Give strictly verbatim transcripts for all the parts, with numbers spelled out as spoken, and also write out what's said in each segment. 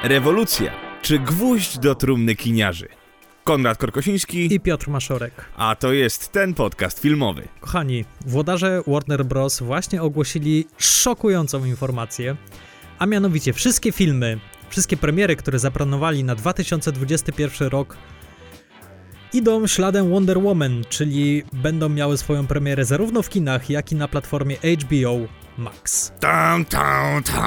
Rewolucja, czy gwóźdź do trumny kiniarzy? Konrad Korkosiński i Piotr Maszorek. A to jest ten podcast filmowy. Kochani, włodarze Warner Bros. Właśnie ogłosili szokującą informację, a mianowicie wszystkie filmy, wszystkie premiery, które zaplanowali na dwa tysiące dwudziesty pierwszy rok, idą śladem Wonder Woman, czyli będą miały swoją premierę zarówno w kinach, jak i na platformie H B O Max. Tam, tam, tam.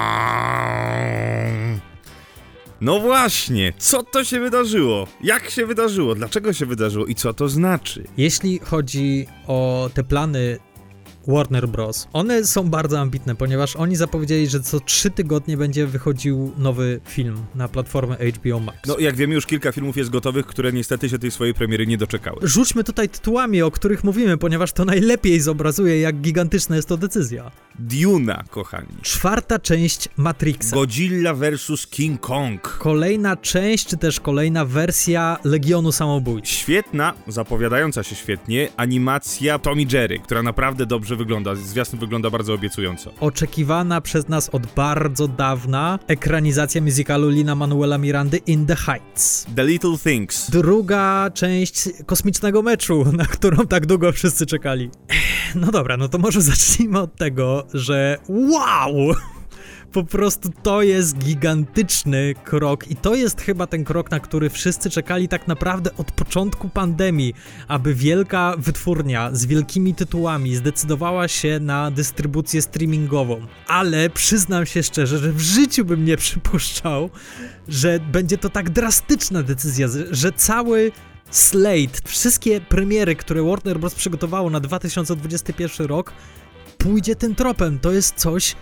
No właśnie, co to się wydarzyło? Jak się wydarzyło? Dlaczego się wydarzyło? I co to znaczy? Jeśli chodzi o te plany Warner Bros., one są bardzo ambitne, ponieważ oni zapowiedzieli, że co trzy tygodnie będzie wychodził nowy film na platformę H B O Max. No jak wiemy, już kilka filmów jest gotowych, które niestety się tej swojej premiery nie doczekały. Rzućmy tutaj tytułami, o których mówimy, ponieważ to najlepiej zobrazuje, jak gigantyczna jest to decyzja. Duna, kochani. Czwarta część Matrixa. Godzilla versus King Kong. Kolejna część, czy też kolejna wersja Legionu Samobójców. Świetna, zapowiadająca się świetnie, animacja Tom i Jerry, która naprawdę dobrze wygląda. Zwiastun wygląda bardzo obiecująco. Oczekiwana przez nas od bardzo dawna ekranizacja musicalu Lin-Manuela Mirandy In the Heights. The Little Things. Druga część kosmicznego meczu, na którą tak długo wszyscy czekali. No dobra, no to może zacznijmy od tego, że wow! Po prostu to jest gigantyczny krok i to jest chyba ten krok, na który wszyscy czekali tak naprawdę od początku pandemii, aby wielka wytwórnia z wielkimi tytułami zdecydowała się na dystrybucję streamingową. Ale przyznam się szczerze, że w życiu bym nie przypuszczał, że będzie to tak drastyczna decyzja, że cały slate, wszystkie premiery, które Warner Bros. Przygotowało na dwa tysiące dwudziesty pierwszy rok, pójdzie tym tropem. To jest coś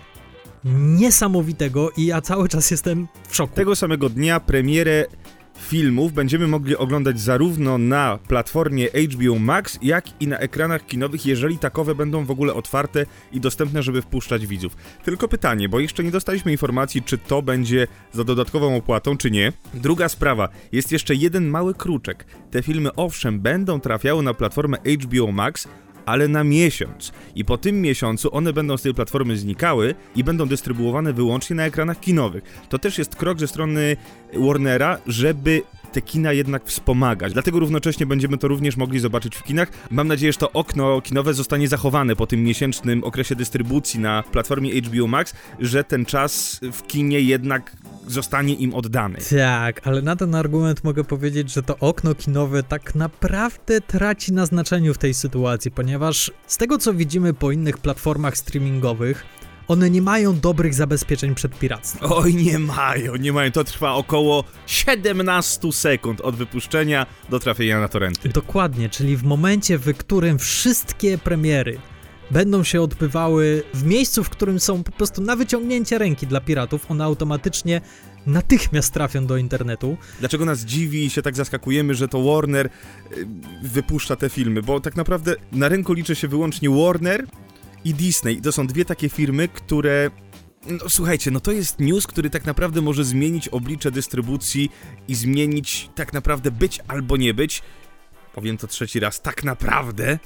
niesamowitego i ja cały czas jestem w szoku. Tego samego dnia premierę filmów będziemy mogli oglądać zarówno na platformie H B O Max, jak i na ekranach kinowych, jeżeli takowe będą w ogóle otwarte i dostępne, żeby wpuszczać widzów. Tylko pytanie, bo jeszcze nie dostaliśmy informacji, czy to będzie za dodatkową opłatą, czy nie. Druga sprawa, jest jeszcze jeden mały kruczek. Te filmy owszem będą trafiały na platformę H B O Max, ale na miesiąc. I po tym miesiącu one będą z tej platformy znikały i będą dystrybuowane wyłącznie na ekranach kinowych. To też jest krok ze strony Warnera, żeby te kina jednak wspomagać. Dlatego równocześnie będziemy to również mogli zobaczyć w kinach. Mam nadzieję, że to okno kinowe zostanie zachowane po tym miesięcznym okresie dystrybucji na platformie H B O Max, że ten czas w kinie jednak zostanie im oddany. Tak, ale na ten argument mogę powiedzieć, że to okno kinowe tak naprawdę traci na znaczeniu w tej sytuacji, ponieważ z tego, co widzimy po innych platformach streamingowych, one nie mają dobrych zabezpieczeń przed piractwem. Oj, nie mają, nie mają. To trwa około siedemnaście sekund od wypuszczenia do trafienia na torrenty. Dokładnie, czyli w momencie, w którym wszystkie premiery będą się odbywały w miejscu, w którym są po prostu na wyciągnięcie ręki dla piratów, one automatycznie natychmiast trafią do internetu. Dlaczego nas dziwi i się tak zaskakujemy, że to Warner y, wypuszcza te filmy? Bo tak naprawdę na rynku liczy się wyłącznie Warner i Disney. I to są dwie takie firmy, które... No słuchajcie, no to jest news, który tak naprawdę może zmienić oblicze dystrybucji i zmienić tak naprawdę być albo nie być, powiem to trzeci raz, tak naprawdę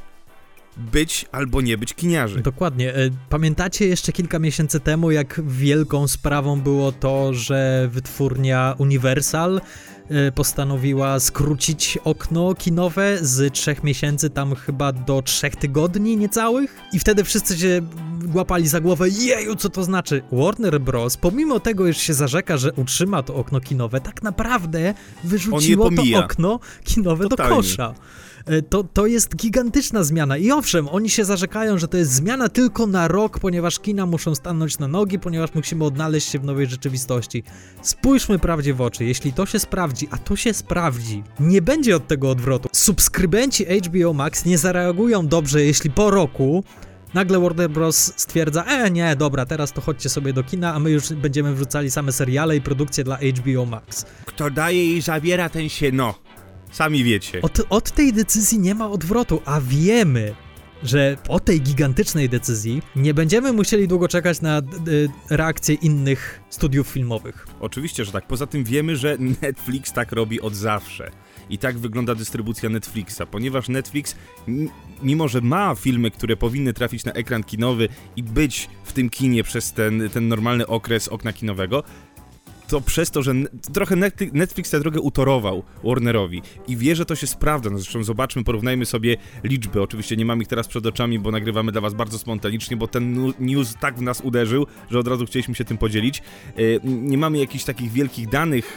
być albo nie być kiniarzy. Dokładnie. Pamiętacie jeszcze kilka miesięcy temu, jak wielką sprawą było to, że wytwórnia Universal postanowiła skrócić okno kinowe z trzech miesięcy tam chyba do trzech tygodni niecałych i wtedy wszyscy się łapali za głowę, jeju, co to znaczy? Warner Bros., pomimo tego, iż się zarzeka, że utrzyma to okno kinowe, tak naprawdę wyrzuciło to okno kinowe Totalnie. do kosza. To, to jest gigantyczna zmiana i owszem, oni się zarzekają, że to jest zmiana tylko na rok, ponieważ kina muszą stanąć na nogi, ponieważ musimy odnaleźć się w nowej rzeczywistości. Spójrzmy prawdzie w oczy, jeśli to się sprawdzi, a to się sprawdzi, nie będzie od tego odwrotu. Subskrybenci H B O Max nie zareagują dobrze, jeśli po roku nagle Warner Bros. Stwierdza, e nie, dobra, teraz to chodźcie sobie do kina, a my już będziemy wrzucali same seriale i produkcje dla H B O Max. Kto daje i zabiera, ten się no. Sami wiecie. Od, od tej decyzji nie ma odwrotu, a wiemy, że po tej gigantycznej decyzji nie będziemy musieli długo czekać na y, reakcje innych studiów filmowych. Oczywiście, że tak. Poza tym wiemy, że Netflix tak robi od zawsze. I tak wygląda dystrybucja Netflixa, ponieważ Netflix, m- mimo że ma filmy, które powinny trafić na ekran kinowy i być w tym kinie przez ten, ten normalny okres okna kinowego, to przez to, że trochę Netflix tę drogę utorował Warnerowi i wie, że to się sprawdza. No zresztą zobaczmy, porównajmy sobie liczby. Oczywiście nie mam ich teraz przed oczami, bo nagrywamy dla was bardzo spontanicznie, bo ten news tak w nas uderzył, że od razu chcieliśmy się tym podzielić. Nie mamy jakichś takich wielkich danych,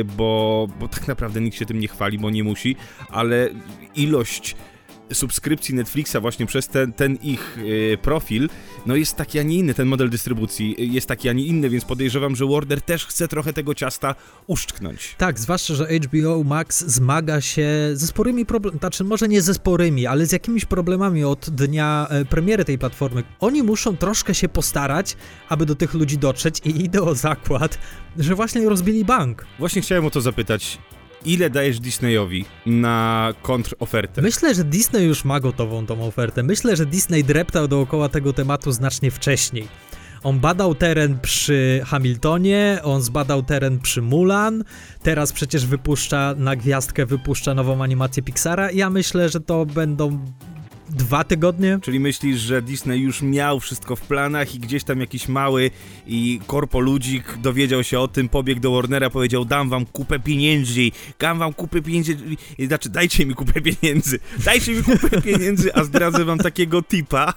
bo, bo tak naprawdę nikt się tym nie chwali, bo nie musi, ale ilość subskrypcji Netflixa właśnie przez ten, ten ich y, profil, no jest taki, a nie inny, ten model dystrybucji jest taki, a nie inny, więc podejrzewam, że Warner też chce trochę tego ciasta uszczknąć. Tak, zwłaszcza, że H B O Max zmaga się ze sporymi problemami, znaczy może nie ze sporymi, ale z jakimiś problemami od dnia e, premiery tej platformy. Oni muszą troszkę się postarać, aby do tych ludzi dotrzeć i idę o zakład, że właśnie rozbili bank. Właśnie chciałem o to zapytać. Ile dajesz Disneyowi na kontrofertę? Myślę, że Disney już ma gotową tą ofertę. Myślę, że Disney dreptał dookoła tego tematu znacznie wcześniej. On badał teren przy Hamiltonie, on zbadał teren przy Mulan, teraz przecież wypuszcza na gwiazdkę, wypuszcza nową animację Pixara. Ja myślę, że to będą dwa tygodnie. Czyli myślisz, że Disney już miał wszystko w planach i gdzieś tam jakiś mały i korpo ludzik dowiedział się o tym, pobiegł do Warnera, powiedział: dam wam kupę pieniędzy, dam wam kupę pieniędzy, znaczy dajcie mi kupę pieniędzy, dajcie mi kupę pieniędzy, a zdradzę wam takiego tipa.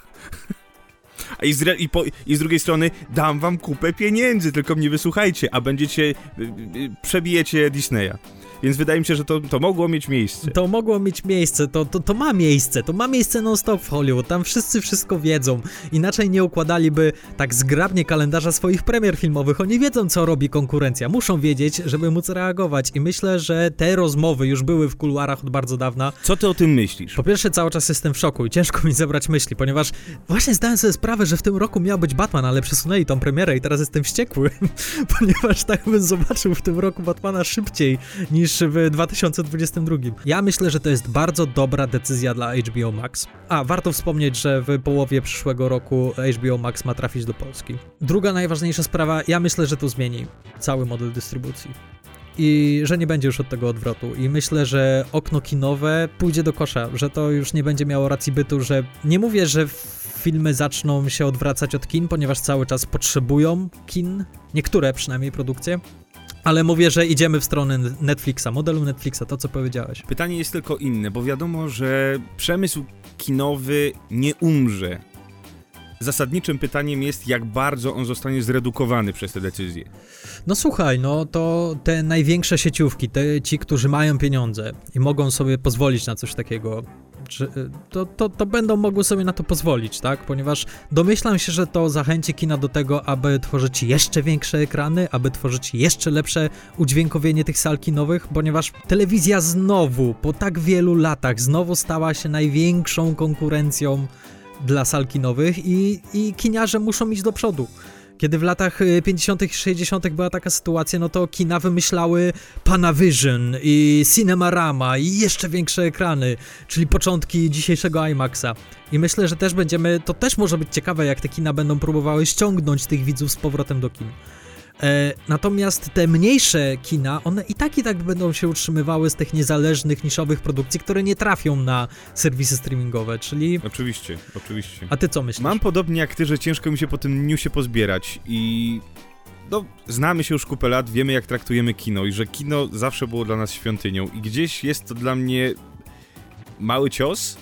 A i, z, i, po, I z drugiej strony dam wam kupę pieniędzy, tylko mnie wysłuchajcie, a będziecie, przebijecie Disneya. Więc wydaje mi się, że to, to mogło mieć miejsce. To mogło mieć miejsce, to, to, to ma miejsce, to ma miejsce non-stop w Hollywood, tam wszyscy wszystko wiedzą. Inaczej nie układaliby tak zgrabnie kalendarza swoich premier filmowych, oni wiedzą, co robi konkurencja, muszą wiedzieć, żeby móc reagować i myślę, że te rozmowy już były w kuluarach od bardzo dawna. Co ty o tym myślisz? Po pierwsze, cały czas jestem w szoku i ciężko mi zebrać myśli, ponieważ właśnie zdałem sobie sprawę, że w tym roku miał być Batman, ale przesunęli tą premierę i teraz jestem wściekły, ponieważ tak bym zobaczył w tym roku Batmana szybciej niż w dwa tysiące dwudziestym drugim. Ja myślę, że to jest bardzo dobra decyzja dla H B O Max. A, warto wspomnieć, że w połowie przyszłego roku H B O Max ma trafić do Polski. Druga najważniejsza sprawa, ja myślę, że to zmieni cały model dystrybucji. I że nie będzie już od tego odwrotu. I myślę, że okno kinowe pójdzie do kosza, że to już nie będzie miało racji bytu, że nie mówię, że filmy zaczną się odwracać od kin, ponieważ cały czas potrzebują kin, niektóre przynajmniej produkcje, ale mówię, że idziemy w stronę Netflixa, modelu Netflixa, to co powiedziałeś. Pytanie jest tylko inne, bo wiadomo, że przemysł kinowy nie umrze. Zasadniczym pytaniem jest, jak bardzo on zostanie zredukowany przez te decyzje. No słuchaj, no to te największe sieciówki, te, ci, którzy mają pieniądze i mogą sobie pozwolić na coś takiego, to, to, to będą mogły sobie na to pozwolić, tak? Ponieważ domyślam się, że to zachęci kina do tego, aby tworzyć jeszcze większe ekrany, aby tworzyć jeszcze lepsze udźwiękowienie tych sal kinowych, ponieważ telewizja znowu, po tak wielu latach, znowu stała się największą konkurencją dla sal kinowych i, i kiniarze muszą iść do przodu. Kiedy w latach pięćdziesiątych i sześćdziesiątych była taka sytuacja, no to kina wymyślały Panavision i Cinemarama i jeszcze większe ekrany, czyli początki dzisiejszego IMAXa. I myślę, że też będziemy, to też może być ciekawe, jak te kina będą próbowały ściągnąć tych widzów z powrotem do kin. E, natomiast te mniejsze kina, one i tak i tak będą się utrzymywały z tych niezależnych, niszowych produkcji, które nie trafią na serwisy streamingowe, czyli... Oczywiście, oczywiście. A ty co myślisz? Mam podobnie jak ty, że ciężko mi się po tym newsie pozbierać i... No, znamy się już kupę lat, wiemy jak traktujemy kino i że kino zawsze było dla nas świątynią i gdzieś jest to dla mnie mały cios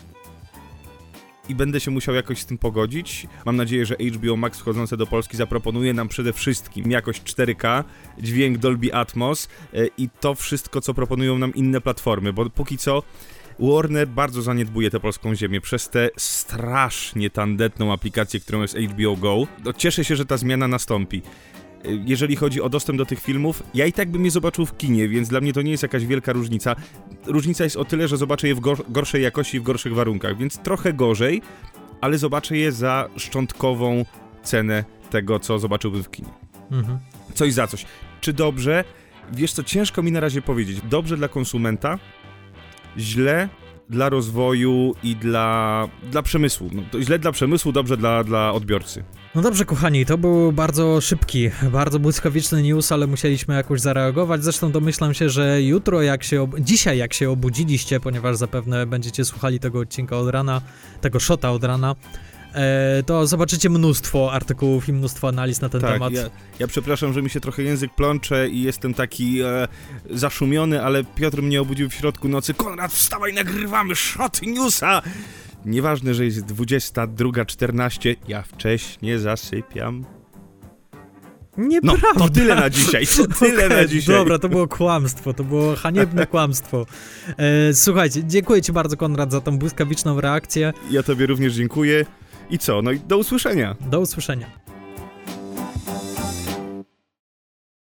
i będę się musiał jakoś z tym pogodzić. Mam nadzieję, że H B O Max wchodzące do Polski zaproponuje nam przede wszystkim jakość cztery K, dźwięk Dolby Atmos i to wszystko, co proponują nam inne platformy, bo póki co Warner bardzo zaniedbuje tę polską ziemię przez tę strasznie tandetną aplikację, którą jest H B O Go. No, cieszę się, że ta zmiana nastąpi. Jeżeli chodzi o dostęp do tych filmów, ja i tak bym je zobaczył w kinie, więc dla mnie to nie jest jakaś wielka różnica. Różnica jest o tyle, że zobaczę je w gor- gorszej jakości i w gorszych warunkach, więc trochę gorzej, ale zobaczę je za szczątkową cenę tego, co zobaczyłbym w kinie. Mhm. Coś za coś. Czy dobrze? Wiesz co, ciężko mi na razie powiedzieć. Dobrze dla konsumenta, źle dla rozwoju i dla, dla przemysłu. No, to źle dla przemysłu, dobrze dla, dla odbiorcy. No dobrze, kochani, to był bardzo szybki, bardzo błyskawiczny news, ale musieliśmy jakoś zareagować. Zresztą domyślam się, że jutro, jak się, ob... dzisiaj jak się obudziliście, ponieważ zapewne będziecie słuchali tego odcinka od rana, tego shota od rana, e, to zobaczycie mnóstwo artykułów i mnóstwo analiz na ten tak, temat. Ja, ja przepraszam, że mi się trochę język plącze i jestem taki e, zaszumiony, ale Piotr mnie obudził w środku nocy. Konrad, wstawaj, nagrywamy Shot Newsa! Nieważne, że jest dwudziesta druga czternaście, ja wcześniej zasypiam. Nieprawda. No, to tyle na dzisiaj, to tyle okay, na dzisiaj. Dobra, to było kłamstwo, to było haniebne kłamstwo. E, słuchajcie, dziękuję ci bardzo, Konrad, za tą błyskawiczną reakcję. Ja tobie również dziękuję. I co? No i do usłyszenia. Do usłyszenia.